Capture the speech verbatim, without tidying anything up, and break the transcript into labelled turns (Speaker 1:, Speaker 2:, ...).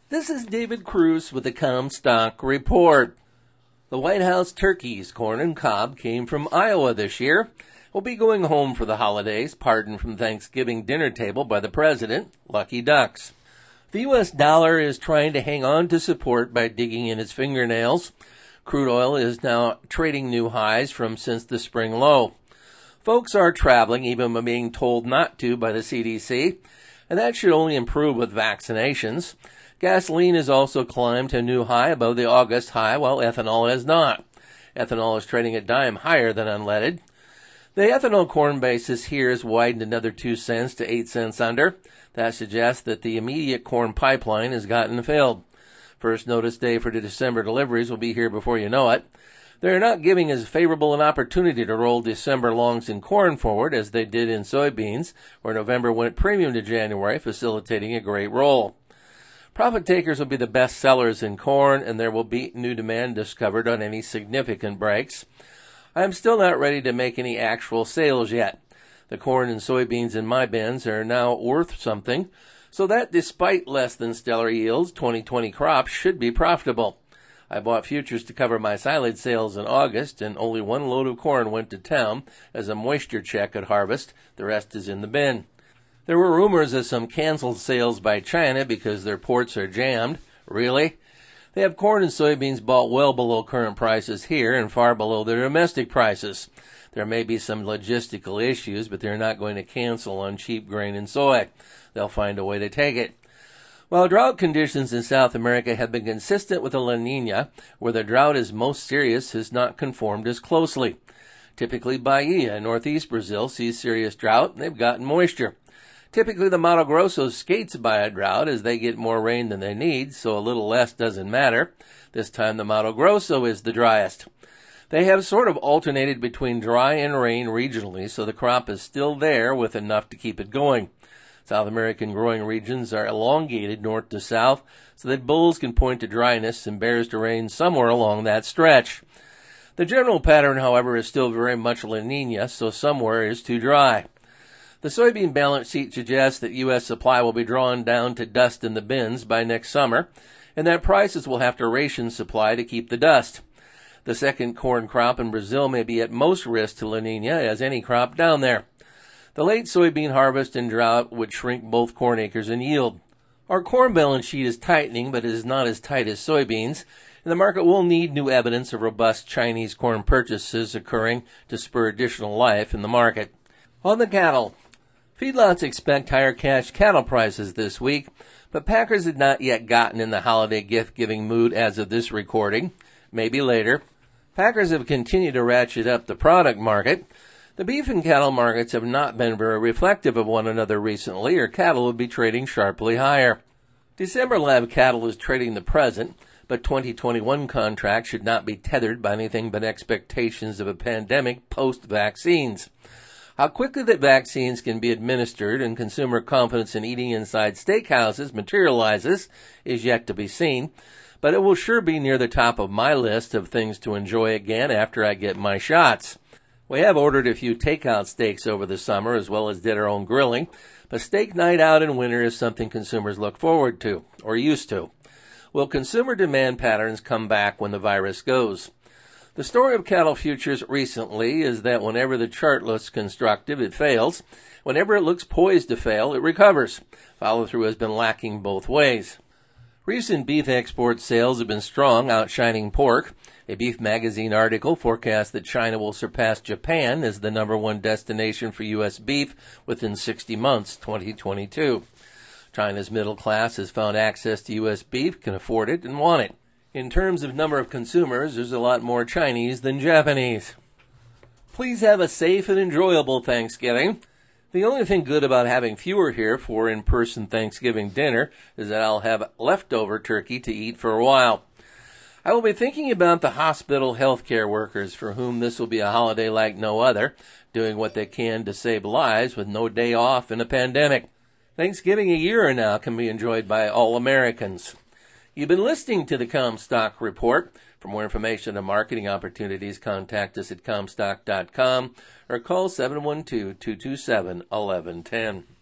Speaker 1: This is David Cruz with the Comstock Report. The White House turkeys, corn, and cob came from Iowa this year. Will be going home for the holidays, pardoned from Thanksgiving dinner table by the president. Lucky ducks. The U S dollar is trying to hang on to support by digging in its fingernails. Crude oil is now trading new highs from since the spring low. Folks are traveling, even when being told not to by the C D C, and that should only improve with vaccinations. Gasoline has also climbed to a new high above the August high, while ethanol has not. Ethanol is trading a dime higher than unleaded. The ethanol corn basis here has widened another two cents to eight cents under. That suggests that the immediate corn pipeline has gotten filled. First notice day for the December deliveries will be here before you know it. They're not giving as favorable an opportunity to roll December longs in corn forward as they did in soybeans, where November went premium to January, facilitating a great roll. Profit takers will be the best sellers in corn, and there will be new demand discovered on any significant breaks. I am still not ready to make any actual sales yet. The corn and soybeans in my bins are now worth something, so that despite less than stellar yields, twenty twenty crops should be profitable. I bought futures to cover my silage sales in August, and only one load of corn went to town as a moisture check at harvest. The rest is in the bin. There were rumors of some canceled sales by China because their ports are jammed. Really? They have corn and soybeans bought well below current prices here and far below their domestic prices. There may be some logistical issues, but they're not going to cancel on cheap grain and soy. They'll find a way to take it. While drought conditions in South America have been consistent with the La Nina, where the drought is most serious has not conformed as closely. Typically, Bahia in northeast Brazil sees serious drought, and they've gotten moisture. Typically, the Mato Grosso skates by a drought as they get more rain than they need, so a little less doesn't matter. This time, the Mato Grosso is the driest. They have sort of alternated between dry and rain regionally, so the crop is still there with enough to keep it going. South American growing regions are elongated north to south, so that bulls can point to dryness and bears to rain somewhere along that stretch. The general pattern, however, is still very much La Nina, so somewhere is too dry. The soybean balance sheet suggests that U S supply will be drawn down to dust in the bins by next summer, and that prices will have to ration supply to keep the dust. The second corn crop in Brazil may be at most risk to La Nina as any crop down there. The late soybean harvest and drought would shrink both corn acres in yield. Our corn balance sheet is tightening, but it is not as tight as soybeans, and the market will need new evidence of robust Chinese corn purchases occurring to spur additional life in the market. On the cattle, feedlots expect higher cash cattle prices this week, but packers had not yet gotten in the holiday gift-giving mood as of this recording. Maybe later. Packers have continued to ratchet up the product market. The beef and cattle markets have not been very reflective of one another recently, or cattle would be trading sharply higher. December live cattle is trading the present, but twenty twenty-one contracts should not be tethered by anything but expectations of a pandemic post-vaccines. How quickly that vaccines can be administered and consumer confidence in eating inside steakhouses materializes is yet to be seen, but it will sure be near the top of my list of things to enjoy again after I get my shots. We have ordered a few takeout steaks over the summer as well as did our own grilling, but steak night out in winter is something consumers look forward to, or used to. Will consumer demand patterns come back when the virus goes? The story of cattle futures recently is that whenever the chart looks constructive, it fails. Whenever it looks poised to fail, it recovers. Follow-through has been lacking both ways. Recent beef export sales have been strong, outshining pork. A Beef Magazine article forecasts that China will surpass Japan as the number one destination for U S beef within sixty months, twenty twenty-two. China's middle class has found access to U S beef, can afford it, and want it. In terms of number of consumers, there's a lot more Chinese than Japanese. Please have a safe and enjoyable Thanksgiving. The only thing good about having fewer here for in-person Thanksgiving dinner is that I'll have leftover turkey to eat for a while. I will be thinking about the hospital healthcare workers for whom this will be a holiday like no other, doing what they can to save lives with no day off in a pandemic. Thanksgiving a year now can be enjoyed by all Americans. You've been listening to the Comstock Report. For more information on marketing opportunities, contact us at comstock dot com or call seven one two, two two seven, one one one zero.